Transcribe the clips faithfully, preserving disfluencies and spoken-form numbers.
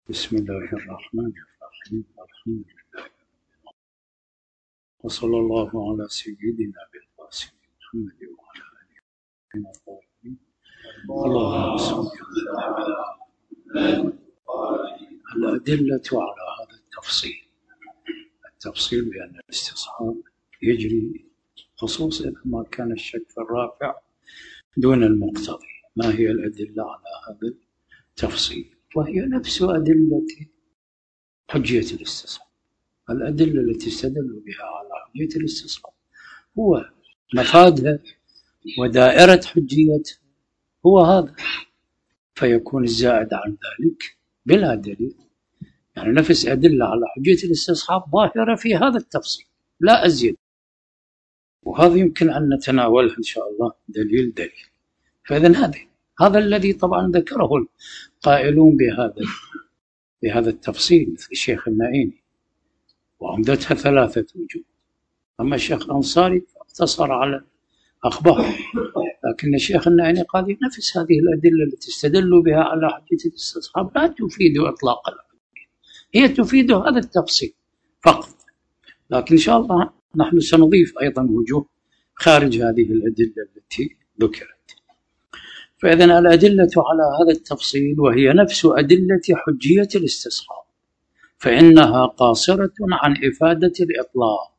بسم الله الرحمن الرحيم. الحمد لله وصلى الله على سيدنا بالقاسم محمد وعلى آله وصحبه. اللهم صل على الأدلة على هذا التفصيل. التفصيل بأن الاستصحاب يجري خصوصا ما كان الشك في الرافع دون المقتضي. ما هي الأدلة على هذا التفصيل؟ وهي نفس أدلة حجية الاستصحاب. الأدلة التي استدلوا بها على حجية الاستصحاب هو مفادها ودائرة حجيتها هو هذا، فيكون الزائد عن ذلك بلا دليل. يعني نفس أدلة على حجية الاستصحاب ظاهرة في هذا التفصيل لا أزيد، وهذا يمكن أن نتناولها إن شاء الله دليل دليل. فإذن هذا هذا الذي طبعا ذكره القائلون بهذا بهذا التفصيل مثل الشيخ النعيمي، وعمدتها ثلاثة وجوه. أما الشيخ الأنصاري اقتصر على أخبار، لكن الشيخ النعيمي قال نفس هذه الأدلة التي استدلوا بها على حجية الاستصحاب لا تفيد إطلاق الحجية، هي تفيد هذا التفصيل فقط. لكن إن شاء الله نحن سنضيف أيضا وجوه خارج هذه الأدلة التي ذكرت. فإذن الأدلة على هذا التفصيل وهي نفس أدلة حجية الاستصحاب، فإنها قاصرة عن إفادة الإطلاق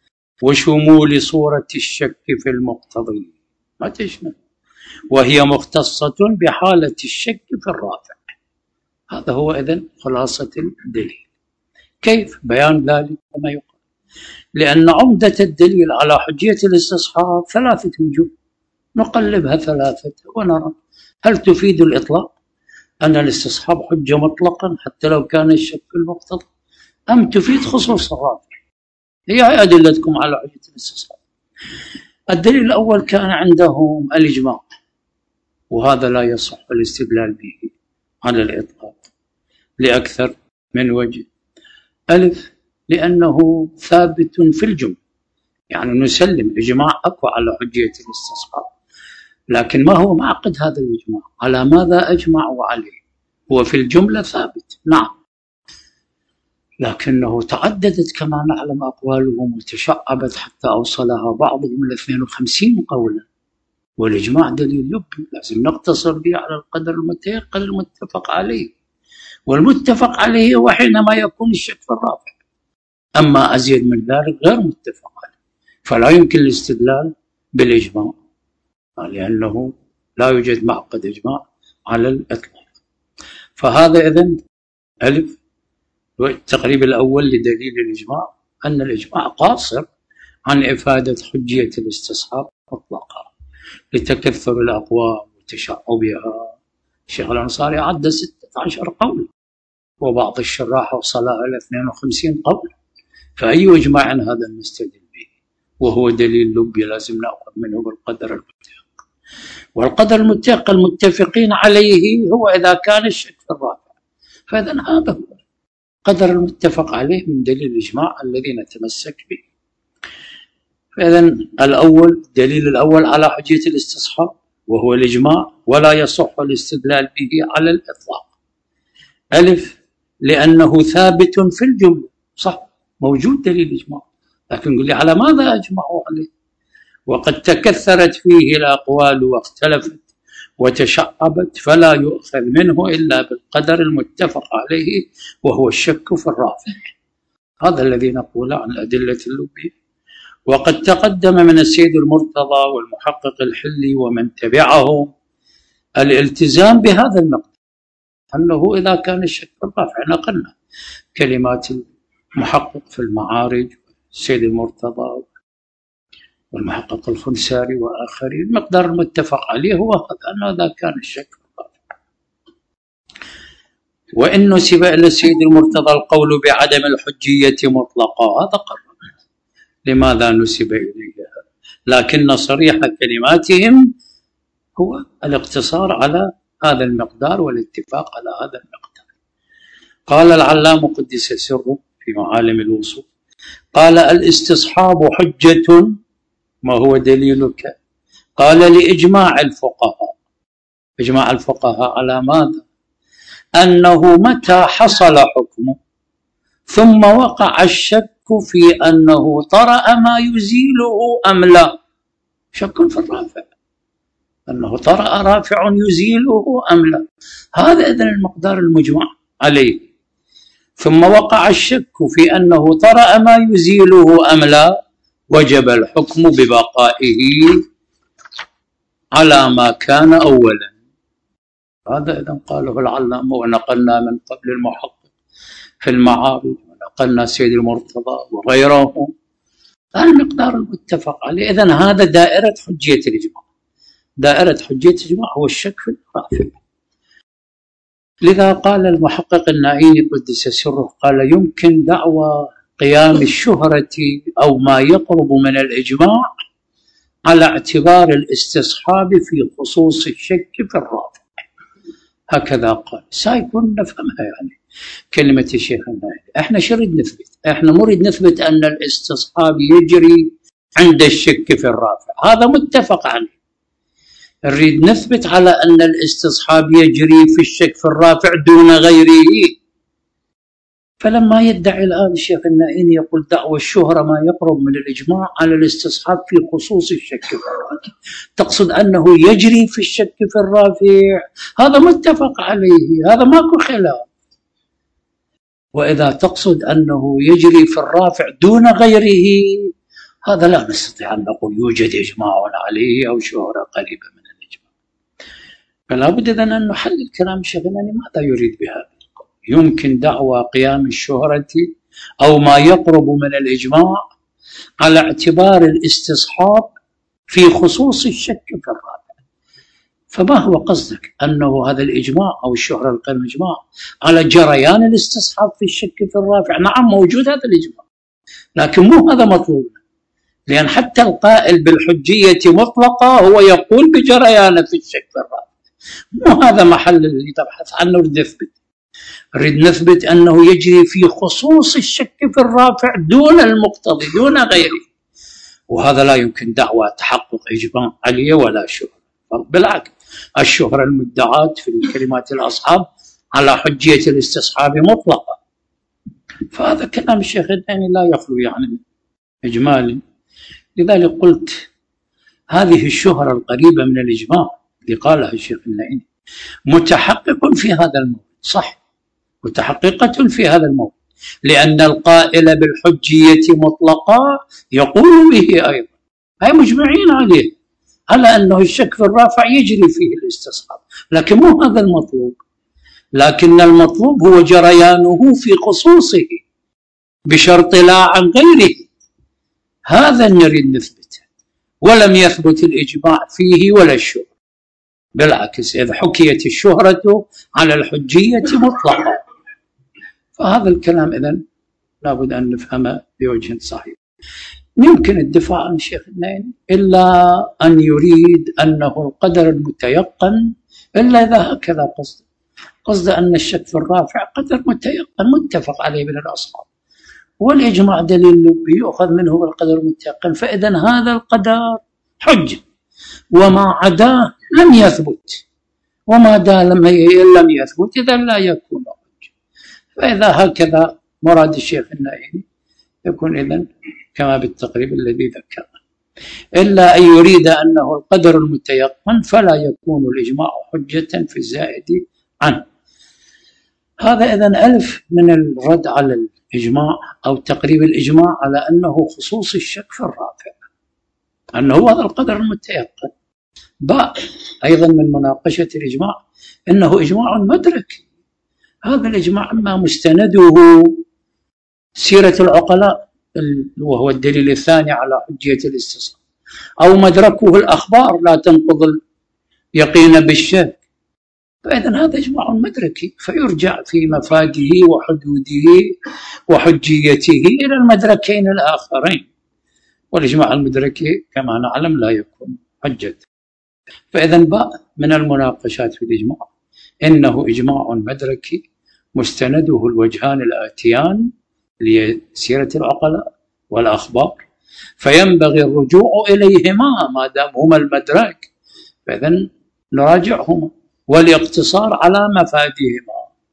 وشمول صورة الشك في المقتضي، ما تشمل، وهي مختصة بحالة الشك في الرافع. هذا هو إذن خلاصة الدليل. كيف بيان ذلك؟ كما يقال لأن عمدة الدليل على حجية الاستصحاب ثلاثة وجوه، نقلبها ثلاثة ونرى هل تفيد الإطلاق أن الاستصحاب حجة مطلقا حتى لو كان الشك في المقتضى، أم تفيد خصوص الرافع. هي أدلتكم على حجية الاستصحاب. الدليل الأول كان عندهم الإجماع، وهذا لا يصح الاستدلال به على الإطلاق لأكثر من وجه. ألف، لأنه ثابت في الجملة، يعني نسلم إجماع أقوى على حجية الاستصحاب، لكن ما هو معقد هذا الإجماع؟ على ماذا أجمعوا عليه؟ هو في الجملة ثابت نعم، لكنه تعددت كما نعلم أقوالهم وتشعبت حتى أوصلها بعضهم إلى اثنين وخمسين قولا، والإجماع دليل لبي لازم نقتصر به على القدر المتيقن المتفق عليه، والمتفق عليه هو حينما يكون الشك في الرافع، أما أزيد من ذلك غير متفق عليه، فلا يمكن الاستدلال بالإجماع لأنه لا يوجد معقد إجماع على الإطلاق. فهذا إذن ألف والتقريب الأول لدليل الإجماع أن الإجماع قاصر عن إفادة حجية الاستصحاب مطلقا لتكثر الأقوال وتشعبها. الشيخ الأنصاري عد ستة عشر قول، وبعض الشراح وصلها إلى اثنين وخمسين قول، فأي إجماع هذا نستدل به؟ وهو دليل لبي لازم نأخذ منه بالقدر المتيقن، والقدر المتيقن المتفقين عليه هو إذا كان الشك في الرافع. فإذن هذا هو قدر المتفق عليه من دليل الإجماع الذي نتمسك به. فإذن الأول دليل الأول على حجية الاستصحاب وهو الإجماع، ولا يصح الاستدلال به على الإطلاق. ألف، لأنه ثابت في الجملة، صح موجود دليل الإجماع، لكن قل لي على ماذا أجمعوا عليه؟ وقد تكثرت فيه الأقوال واختلفت وتشعبت، فلا يؤخذ منه إلا بالقدر المتفق عليه وهو الشك في الرافع. هذا الذي نقول عن أدلة اللبي. وقد تقدم من السيد المرتضى والمحقق الحلي ومن تبعه الالتزام بهذا المقدار، أنه إذا كان الشك في الرافع، نقلنا كلمات المحقق في المعارج السيد المرتضى والمحقق الخنساري وآخرين، المقدار المتفق عليه هو أنه إذا كان الشك في الرافع. وإن نسب إلى السيد المرتضى القول بعدم الحجية مطلقا، هذا قرر لماذا نسب إليه، لكن صريح كلماتهم هو الاقتصار على هذا المقدار والاتفاق على هذا المقدار. قال العلامة قدس سره في معالم الوصول، قال الاستصحاب حجة، ما هو دليلك؟ قال لإجماع الفقهاء. إجماع الفقهاء على ماذا؟ أنه متى حصل حكمه ثم وقع الشك في أنه طرأ ما يزيله أم لا، شك في الرافع أنه طرأ رافع يزيله أم لا، هذا إذن المقدار المجمع عليه. ثم وقع الشك في أنه طرأ ما يزيله أم لا، وجب الحكم ببقائه على ما كان أولا. هذا إذن قاله العلامة، ونقلنا من قبل المحقق في المعارض، ونقلنا سيد المرتضى وغيره المقدار المتفق عليه. إذن هذا دائرة حجية الإجماع. دائرة حجية الإجماع هو الشك في الرافع. لذا قال المحقق النائيني قدس سره، قال يمكن دعوى قيام الشهرة أو ما يقرب من الإجماع على اعتبار الاستصحاب في خصوص الشك في الرافع. هكذا قال. سيكون نفهمها يعني كلمة الشيخ النائيني. احنا شرد نثبت؟ احنا نريد نثبت أن الاستصحاب يجري عند الشك في الرافع، هذا متفق عليه. نريد نثبت على أن الاستصحاب يجري في الشك في الرافع دون غيره. فلما يدعي الآن الشيخ النائيني يقول دعوى الشهرة ما يقرب من الإجماع على الاستصحاب في خصوص الشك في الرافع، تقصد أنه يجري في الشك في الرافع، هذا متفق عليه، هذا ماكو خلاف. وإذا تقصد أنه يجري في الرافع دون غيره، هذا لا نستطيع أن نقول يوجد إجماع عليه أو شهرة قريبة من الإجماع. فلا بد إذن أن نحلل كلام الشيخ النائيني ماذا يريد بهذا. يمكن دعوى قيام الشهرة أو ما يقرب من الإجماع على اعتبار الاستصحاب في خصوص الشك في الرافع. فما هو قصدك؟ أنه هذا الإجماع أو الشهرة القيم الإجماع على جريان الاستصحاب في الشك في الرافع؟ نعم موجود هذا الإجماع، لكن مو هذا مطلوب، لأن حتى القائل بالحجية مطلقة هو يقول بجريان في الشك في الرافع. مو هذا محل اللي تبحث عنه. نريد نثبت نريد نثبت أنه يجري في خصوص الشك في الرافع دون المقتضي دون غيره، وهذا لا يمكن دعوى تحقق إجماع عليه ولا شهرة. بالعكس، الشهرة المدعاة في الكلمات الأصحاب على حجية الاستصحاب مطلقة. فهذا كلام الشيخ النائيني لا يخلو يعني إجمالي. لذلك قلت هذه الشهرة القريبة من الإجماع اللي قالها الشيخ النائيني متحقق في هذا الموضوع، صح، متحققة في هذا الموضوع، لأن القائل بالحجية مطلقة يقول به أيضا، هاي مجمعين عليه على أنه الشك في الرافع يجري فيه الاستصحاب، لكن مو هذا المطلوب. لكن المطلوب هو جريانه في خصوصه بشرط لا عن غيره. هذا نريد نثبته، ولم يثبت الإجماع فيه ولا الشهرة. بالعكس، إذا حكيت الشهرة على الحجية مطلقة، فهذا الكلام إذن لابد أن نفهمه بوجه صحيح. يمكن الدفاع عن الشيخ النائيني إلا أن يريد أنه القدر المتيقن، إلا إذا هكذا قصد قصد أن الشك في الرافع قدر متيقن متفق عليه من الأصحاب، والإجماع دليل لبي يؤخذ منه بالقدر المتيقن، فإذا هذا القدر حجة، وما عداه لم يثبت، وما دام لم يثبت إذا لا يكون حجة. فإذا هكذا مراد الشيخ النائيني يكون إذن كما بالتقريب الذي ذكرنا، إلا أن يريد أنه القدر المتيقن فلا يكون الإجماع حجة في الزائد عنه. هذا إذن ألف من الرد على الإجماع أو تقريب الإجماع على أنه خصوص الشك في الرافع، أنه هذا القدر المتيقن. باء أيضا من مناقشة الإجماع أنه إجماع مدرك. هذا الإجماع ما مستنده سيرة العقلاء وهو الدليل الثاني على حجية الاستصحاب، أو مدركه الأخبار لا تنقض اليقين بالشك. فإذا هذا إجماع مدركي، فيرجع في مفاده وحدوده وحجيته إلى المدركين الآخرين، والإجماع المدركي كما نعلم لا يكون حجة. فإذا باء من المناقشات في الإجماع إنه إجماع مدركي مستنده الوجهان الآتيان لسيرة العقلاء والأخبار، فينبغي الرجوع إليهما ما دام هما المدرك، فإذا نراجعهما والاقتصار على مفادهما.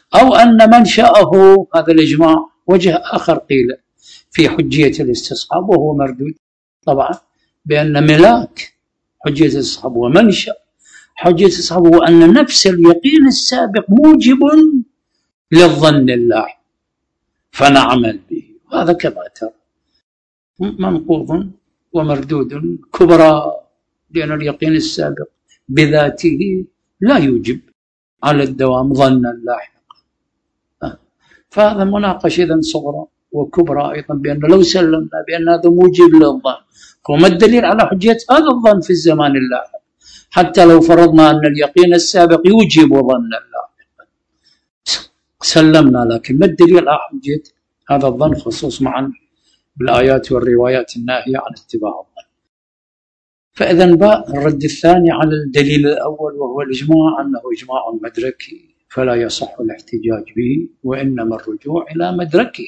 أو أن منشأه هذا الإجماع وجه آخر قيل في حجية الاستصحاب وهو مردود طبعا، بأن ملاك حجية الاستصحاب ومنشأ حجية الاستصحاب هو أن نفس اليقين السابق موجب للظن اللاحق فنعمل به، وهذا كما ترى منقوض ومردود كبرى، لأن اليقين السابق بذاته لا يوجب على الدوام ظنا لاحقا. فهذا مناقشة إذن صغرى وكبرى أيضا، بأن لو سلمنا بأن هذا موجب للظن، وما الدليل على حجية هذا الظن في الزمان اللاحق حتى لو فرضنا أن اليقين السابق يوجب ظنا لاحقا سلمنا، لكن ما الدليل على حجية هذا الظن، خصوص معا بالآيات والروايات الناهية عن اتباع الظن. فإذا باء الرد الثاني على الدليل الأول وهو الإجماع أنه إجماع مدركي فلا يصح الاحتجاج به، وإنما الرجوع إلى مدركه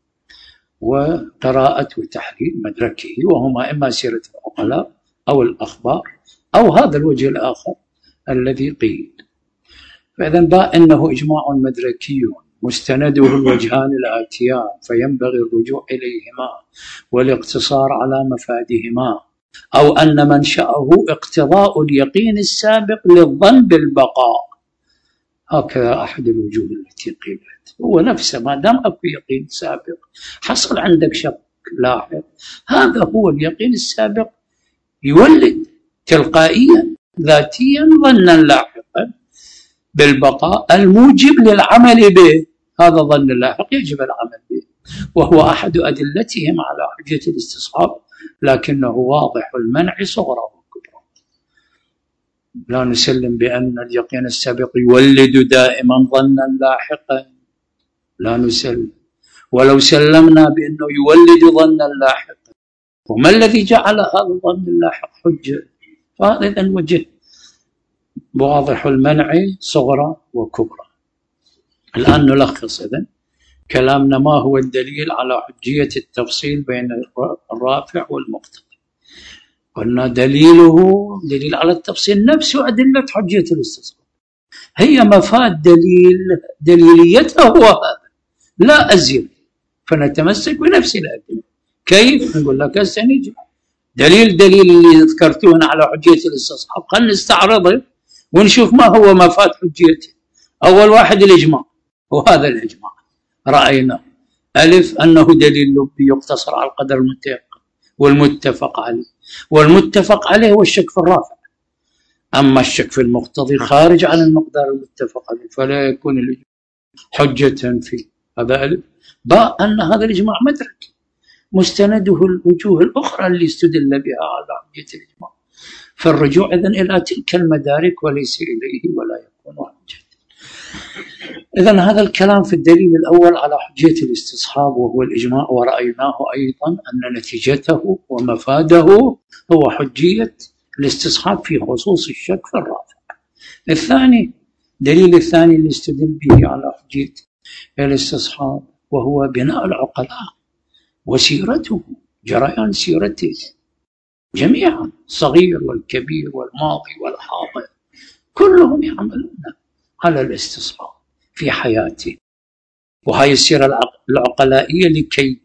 وقراءة وتحليل مدركه، وهما إما سيرة العقلاء أو الأخبار أو هذا الوجه الآخر الذي قيل. فإذا باء أنه إجماع مدركي مستنده الوجهان الآتيان، فينبغي الرجوع إليهما والاقتصار على مفادهما، أو أن منشأه اقتضاء اليقين السابق للظن بالبقاء، هكذا أحد الوجوه التي قيلت. هو نفسه ما دام أكو يقين سابق حصل عندك شك لاحق، هذا هو اليقين السابق يولد تلقائيا ذاتيا ظنا لاحقا بالبقاء الموجب للعمل به، هذا ظن لاحق يجب العمل به، وهو أحد أدلتهم على حجة الاستصحاب، لكنه واضح المنع صغرى وكبرى. لا نسلم بأن اليقين السابق يولد دائما ظنا لاحقا، لا نسلم، ولو سلمنا بأنه يولد ظنا لاحقا، وما الذي جعل هذا الظن اللاحق حجة؟ فهذا إذن وجه واضح المنع صغرى وكبرى. الآن نلخص إذن كلامنا، ما هو الدليل على حجية التفصيل بين الرافع والمقتضي؟ قلنا دليله دليل على التفصيل نفسه أدلة حجية الاستصحاب، هي مفاد دليل دليليتها هو هذا لا أزيد، فنتمسك بنفس الأدلة. كيف؟ نقول لك هسه نجي دليل دليل اللي ذكرتوه على حجية الاستصحاب، خلينا نستعرضه ونشوف ما هو مفاد حجيته. أول واحد الإجماع، وهذا الإجماع رأينا ألف أنه دليل لبي يقتصر على القدر المتيقن والمتفق عليه، والمتفق عليه هو الشك في الرافع، أما الشك في المقتضي خارج عن المقدار المتفق عليه فلا يكون الإجماع حجة فيه. هذا ألف. باء أن هذا الإجماع مدرك مستنده الوجوه الأخرى اللي استدل بها على حجية الإجماع، فالرجوع إذن إلى تلك المدارك وليس إليه ولا يكون حجة. إذن هذا الكلام في الدليل الأول على حجية الاستصحاب وهو الإجماع، ورأيناه أيضا أن نتيجته ومفاده هو حجية الاستصحاب في خصوص الشك في الرافع. الثاني دليل الثاني اللي استدل به على حجية الاستصحاب وهو بناء العقلاء وسيرته، جريان سيرته جميعا، الصغير والكبير والماضي والحاضر كلهم يعملون على الاستصحاب في حياته. وهي السيرة العقلائية لكي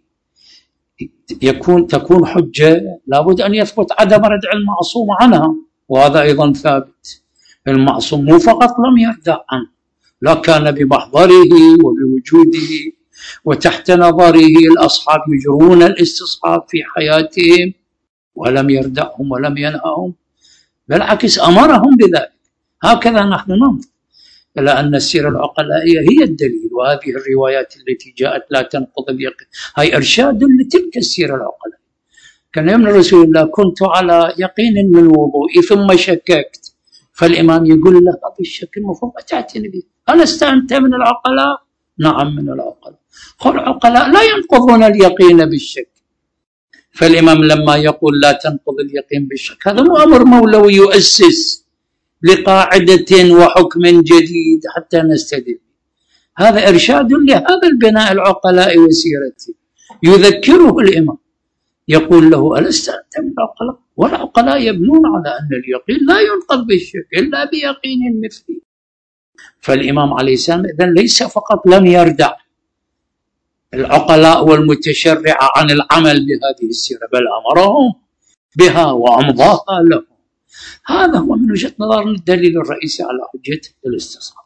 يكون تكون حجة لابد أن يثبت عدم ردع المعصوم عنها، وهذا أيضا ثابت. المعصوم مو فقط لم يردع عنه، لا كان بمحضره وبوجوده وتحت نظره الأصحاب يجرون الاستصحاب في حياتهم ولم يردعهم ولم ينههم، بالعكس أمرهم بذلك. هكذا نحن ننظر إلى أن السيرة العقلائية هي الدليل، وهذه الروايات التي جاءت لا تنقض اليقين هي إرشاد لتلك السيرة العقلائية. كان يوم رسول الله كنت على يقين من وضوئي ثم شككت، فالإمام يقول له هذا الشك المفروض تعتني به، ألست أنت من العقلاء؟ نعم من العقلاء. العقلاء لا ينقضون اليقين بالشك، فالإمام لما يقول لا تنقض اليقين بالشك هذا مو أمر مولوي يؤسس لقاعدة وحكم جديد حتى نستدل، هذا إرشاد لهذا البناء العقلاء وسيرته. يذكره الإمام يقول له ألست أنت من العقلاء؟ والعقلاء يبنون على أن اليقين لا ينقض بالشك إلا بيقين مثلي. فالإمام عليه السلام إذن ليس فقط لم يردع العقلاء والمتشرعة عن العمل بهذه السيرة، بل أمرهم بها وأمضاها لهم. هذا هو من وجهة نظرنا الدليل الرئيسي على حجة الاستصحاب.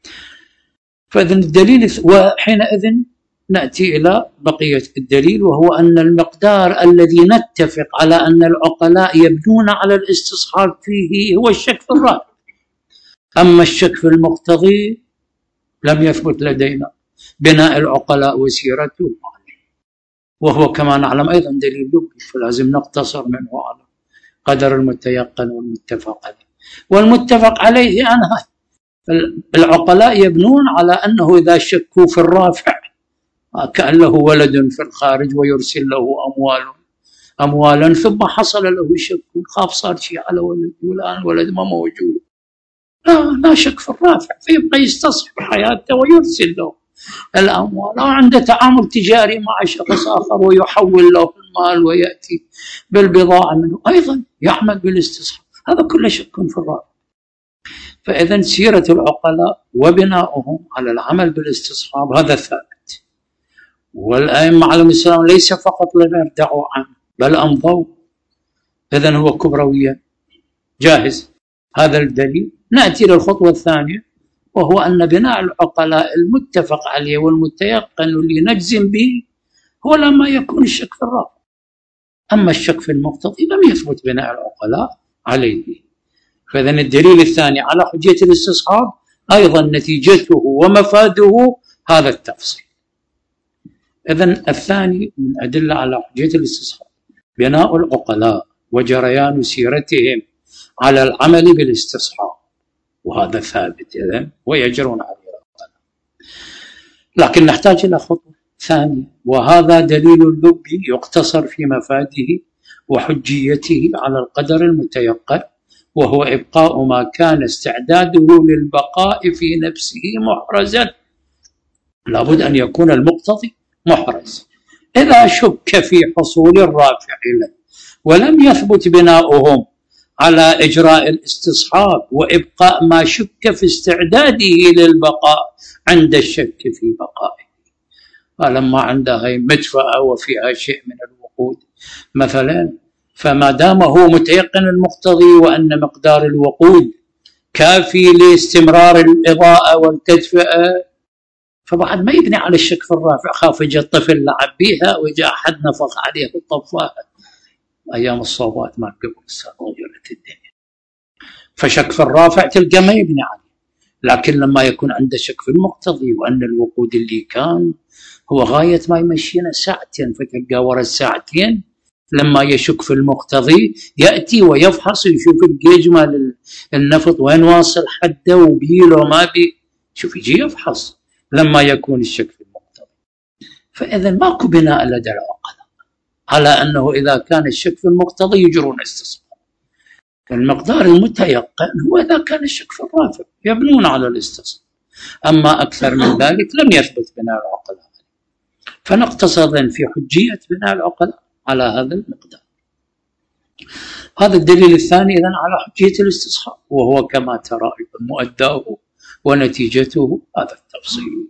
فإذن الدليل، وحينئذ نأتي إلى بقية الدليل، وهو أن المقدار الذي نتفق على أن العقلاء يبنون على الاستصحاب فيه هو الشك في الرافع. أما الشك في المقتضي لم يثبت لدينا بناء العقلاء وسيرته، وهو كما نعلم أيضا دليل لبي، فلازم نقتصر منه على قدر المتيقن والمتفق عليه. والمتفق عليه أنها العقلاء يبنون على أنه إذا شكوا في الرافع كأن له ولد في الخارج ويرسل له أموال أموالا ثم حصل له شك، خاف صار شيء على ولد والآن ولد ما موجود، لا لا شك في الرافع، فيبقى يستصحب حياته ويرسل له الأموال، أو عنده تعامل تجاري مع شخص آخر ويحول له المال ويأتي بالبضاعة منه، أيضا يعمل بالاستصحاب. هذا كله شك في الرافع. فإذا سيرة العقلاء وبناؤهم على العمل بالاستصحاب هذا ثابت، والأئمة عليهم السلام ليس فقط لم يردعوا عنه بل أمضوا. إذن هو كبرويا جاهز. هذا الدليل. نأتي للخطوة الثانية، وهو أن بناء العقلاء المتفق عليه والمتيقن اللي نجزم به هو لما يكون الشك في الرافع. أما الشك في المقتضي لم يثبت بناء العقلاء عليه. فإذن الدليل الثاني على حجية الاستصحاب أيضا نتيجته ومفاده هذا التفصيل. إذن الثاني من أدلة على حجية الاستصحاب بناء العقلاء وجريان سيرتهم على العمل بالاستصحاب، وهذا ثابت إذن ويجرون عليه العقلاء. لكن نحتاج إلى خطوة ثانية، وهذا دليل اللبي يقتصر في مفاده وحجيته على القدر المتيقن، وهو إبقاء ما كان استعداده للبقاء في نفسه محرزا. لابد أن يكون المقتضي محرز. إذا شك في حصول الرافع له ولم يثبت بناؤهم على إجراء الاستصحاب وإبقاء ما شك في استعداده للبقاء عند الشك في بقائه، فلما عندها مدفأة وفيها شيء من الوقود مثلا، فما دام هو متيقن المقتضي وأن مقدار الوقود كافي لاستمرار الإضاءة والتدفئة، فبعد ما يبني على الشك في الرافع. خاف يجي الطفل لعب بيها وجاء أحد نفخ عليه وطفاها، أيام الصوبات ما قبل غيرت الدنيا، فشك في الرافع تلقى ما يبني عليه. لكن لما يكون عنده شك في المقتضي وأن الوقود اللي كان هو غاية ما يمشينا ساعتين، فتلقى ورا الساعتين لما يشك في المقتضي يأتي ويفحص يشوف الجيج مال النفط وين واصل حده وبيله ما بي، شوف يجي يفحص لما يكون الشك في المقتضي. فإذا ماكو بناء لدى العقلاء على أنه إذا كان الشك في المقتضي يجرون استصحاب. المقدار المتيقن هو إذا كان الشك في الرافع يبنون على الاستصحاب، أما أكثر من ذلك لم يثبت بناء العقلاء. فنقتصر في حجية بناء العقلاء على هذا المقدار. هذا الدليل الثاني إذن على حجية الاستصحاب، وهو كما ترى مؤداه ونتيجته هذا التفصيل.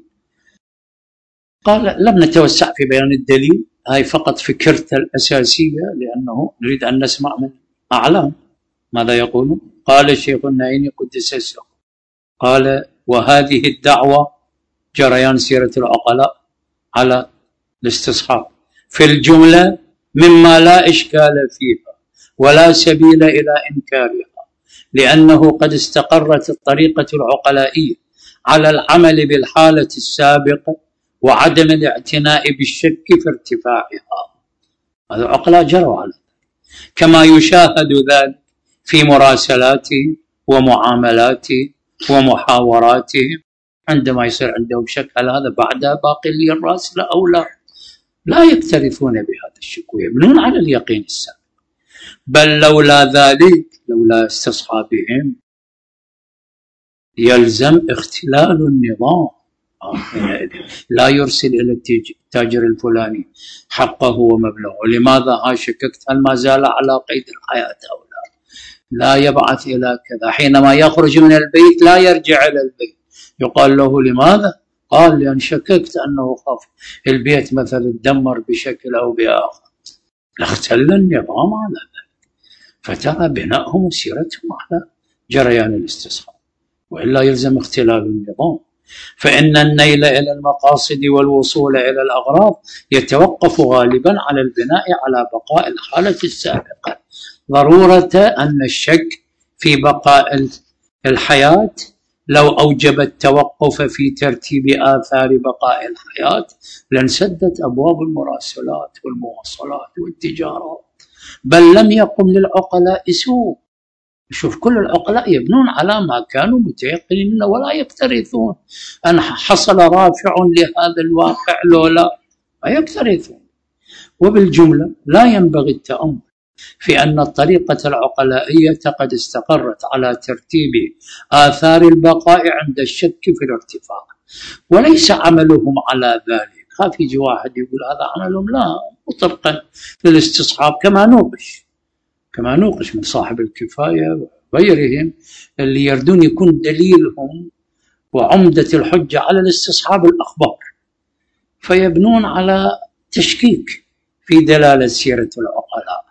قال لم نتوسع في بيان الدليل، هاي فقط فكرته الأساسية، لأنه نريد أن نسمع من أعلام ماذا يقولون. قال الشيخ النعيمي قدس سره قال: وهذه الدعوة جريان سيرة العقلاء على الاستصحاب في الجملة مما لا إشكال فيها ولا سبيل إلى إنكارها، لأنه قد استقرت الطريقة العقلائية على العمل بالحالة السابقة وعدم الاعتناء بالشك في ارتفاعها. هذا العقلاء جروا على كما يشاهد ذلك في مراسلاتهم ومعاملاتهم ومحاوراتهم، عندما يصير عندهم شك هل هذا بعدها باقي لي الراسلة أو لا، لا يكترثون بهذا الشك ويبنون على اليقين السابق. بل لولا ذلك، لولا استصحابهم، يلزم اختلال النظام. لا يرسل إلى التاجر الفلاني حقه ومبلغه، لماذا ها شككت هل ما زال على قيد الحياة أو لا، لا يبعث إلى كذا، حينما يخرج من البيت لا يرجع إلى البيت، يقال له لماذا؟ قال لأن شككت أنه خاف البيت مثلا يتدمر بشكل أو بآخر لاختل النظام على ذلك. فترى بنائهم وسيرتهم على جريان الاستصحاب، وإلا يلزم اختلال النظام. فإن النيل إلى المقاصد والوصول إلى الأغراض يتوقف غالبا على البناء على بقاء الحالة السابقة. ضرورة أن الشك في بقاء الحياة لو أوجب التوقف في ترتيب آثار بقاء الحياة لانسدت أبواب المراسلات والمواصلات والتجارات، بل لم يقم للعقلاء سوء. شوف كل العقلاء يبنون على ما كانوا متيقنين منه ولا يكترثون أن حصل رافع لهذا الواقع لولا، لا يكترثون. وبالجملة لا ينبغي التأمل في أن الطريقة العقلائية قد استقرت على ترتيب آثار البقاء عند الشك في الارتفاع، وليس عملهم على ذلك. خاف يجي واحد يقول هذا عملهم، لا، مطبقا للاستصحاب كما نوقش كما نوقش من صاحب الكفاية وغيرهم اللي يردون يكون دليلهم وعمدة الحجة على الاستصحاب الأخبار، فيبنون على تشكيك في دلالة سيرة العقلاء.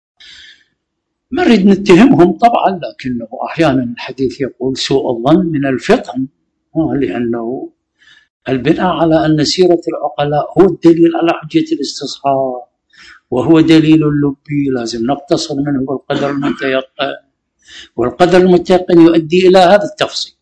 ما نريد نتهمهم طبعا، لكنه أحيانا الحديث يقول سوء الظن من الفطن، لأنه البناء على أن سيرة العقلاء هو الدليل على حجة الاستصحاب وهو دليل اللبي لازم نقتصر منه بالقدر المتيقن، والقدر المتيقن يؤدي إلى هذا التفصيل.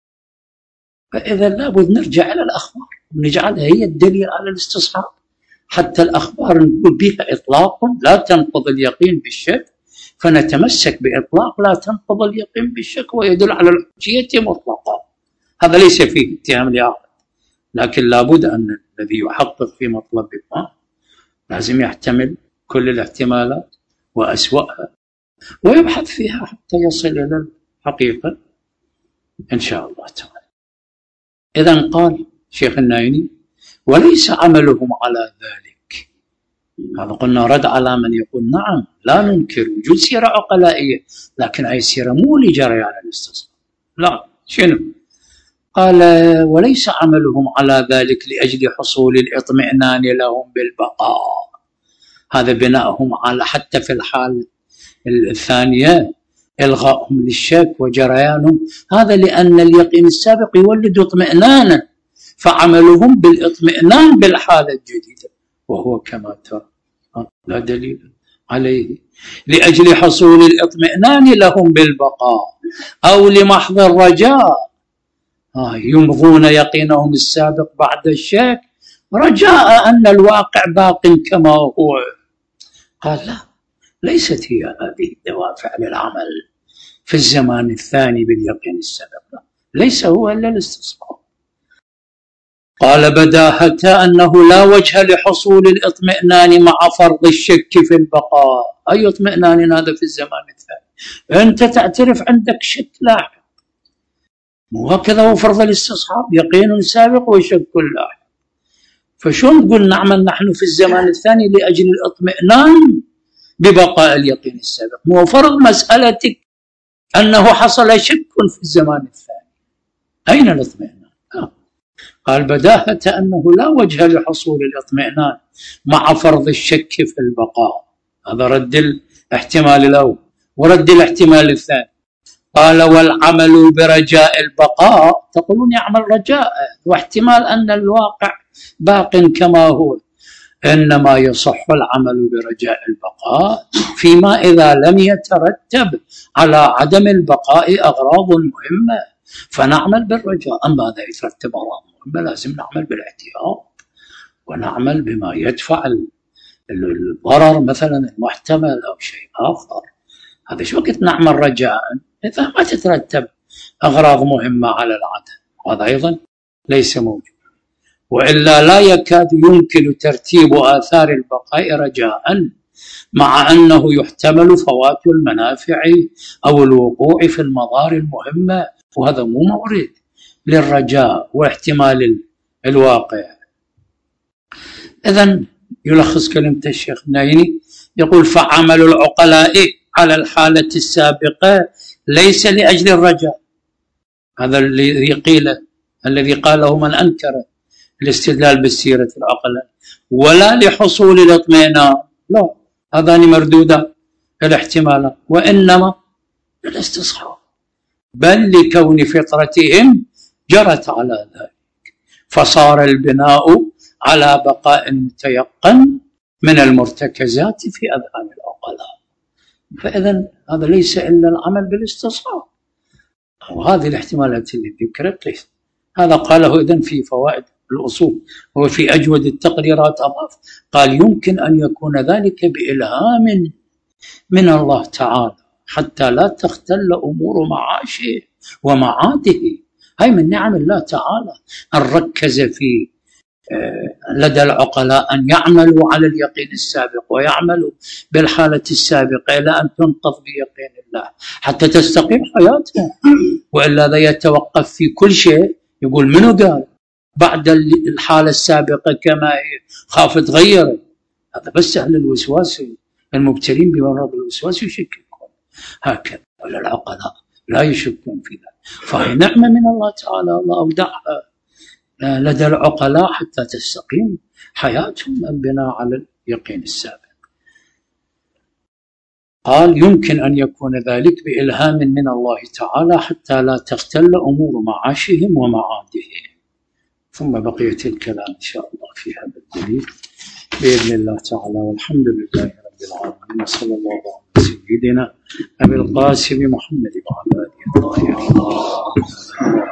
فإذا لابد نرجع إلى الأخبار ونجعلها هي الدليل على الاستصحاب، حتى الأخبار نقول بها إطلاق لا تنقض اليقين بالشك، فنتمسك بإطلاق لا تنقض اليقين بالشك ويدل على الحجية مطلقا. هذا ليس فيه اتهام لأحد، لكن لابد أن الذي يحقق في مطلب ما لازم يحتمل كل الاحتمالات وأسوأها ويبحث فيها حتى يصل إلى الحقيقة إن شاء الله تعالى. إذن قال شيخ النايني وليس عملهم على ذلك. هذا قلنا رد على من يقول نعم لا ننكر وجود سيرة عقلائية، لكن أي سيرة مو لجريان الاستصحاب، لا. شنو قال؟ وليس عملهم على ذلك لأجل حصول الاطمئنان لهم بالبقاء. هذا بناءهم على حتى في الحال الثانية إلغائهم للشك وجريانهم، هذا لأن اليقين السابق يولد اطمئنانا، فعملهم بالاطمئنان بالحالة الجديدة، وهو كما ترى لا دليل عليه. لأجل حصول الاطمئنان لهم بالبقاء أو لمحض الرجاء، آه يمضون يقينهم السابق بعد الشك رجاء أن الواقع باق كما هو. قال لا، ليست هي هذه الدوافع للعمل في الزمان الثاني باليقين السابق، لا. ليس هو إلا الاستصحاب. قال بداهة أنه لا وجه لحصول الاطمئنان مع فرض الشك في البقاء. أي اطمئنان هذا في الزمان الثاني؟ أنت تعترف عندك شك لاحق، وهكذا هو فرض الاستصحاب، يقين سابق وشك لاحق. فشو نقول نعمل نحن في الزمان الثاني لأجل الاطمئنان ببقاء اليقين السابق؟ مو فرض مسألتك أنه حصل شك في الزمان الثاني، أين الاطمئنان؟ آه. قال بداهة أنه لا وجه لحصول الاطمئنان مع فرض الشك في البقاء. هذا رد الاحتمال الأول ورد الاحتمال الثاني. قال والعمل برجاء البقاء، تقولون يعمل رجاء واحتمال أن الواقع باق كما هو، إنما يصح العمل برجاء البقاء فيما إذا لم يترتب على عدم البقاء أغراض مهمة، فنعمل بالرجاء. أما إذا يترتب أغراض مهمة لازم نعمل بالاحتياط ونعمل بما يدفع الضرر مثلا المحتمل أو شيء آخر. هذا شو وقت نعمل رجاء إذا ما تترتب أغراض مهمة على العدم، وهذا أيضا ليس موجود. وإلا لا يكاد يمكن ترتيب آثار البقاء رجاء مع أنه يحتمل فوات المنافع أو الوقوع في المضار المهمة، وهذا مو مورد للرجاء واحتمال الواقع. إذن يلخص كلمة الشيخ النايني يقول فعمل العقلاء على الحالة السابقة ليس لأجل الرجاء، هذا الذي قيل الذي قاله من أنكر الاستدلال بالسيرة العقل، ولا لحصول الاطمئنان، لا، هذان مردودان الاحتمالات، وإنما للاستصحاب، بل لكون فطرتهم جرت على ذلك، فصار البناء على بقاء متيقن من المرتكزات في أذهان العقلاء. فإذا هذا ليس إلا العمل بالاستصحاب، وهذه الاحتمالات اللي ذكرت ليس. هذا قاله إذن في فوائد الأصول، هو في أجود التقريرات أضاف قال يمكن أن يكون ذلك بإلهام من الله تعالى حتى لا تختل أمور معاشه ومعاده. هاي من نعم الله تعالى أن ركز في لدى العقلاء أن يعملوا على اليقين السابق ويعملوا بالحالة السابقة إلى أن تنقض بيقين الله حتى تستقيم حياتهم، وإلا ذا يتوقف في كل شيء. يقول منو قال بعد الحالة السابقة كما هي خاف تغير؟ هذا بس أهل الوسواس المبتلين بمرض الوسواس يشككون، هكذا ولا العقلاء لا يشكون في ذلك. فهي نعمة من الله تعالى، الله أودعها لدى العقلاء حتى تستقيم حياتهم البناء على اليقين السابق. قال يمكن أن يكون ذلك بإلهام من الله تعالى حتى لا تختل أمور معاشهم ومعادهم. ثم بقية الكلام إن شاء الله في هذا الدليل بإذن الله تعالى، والحمد لله رب العالمين، وصلى الله على سيدنا أبي القاسم محمد وعلى آله الطاهرين.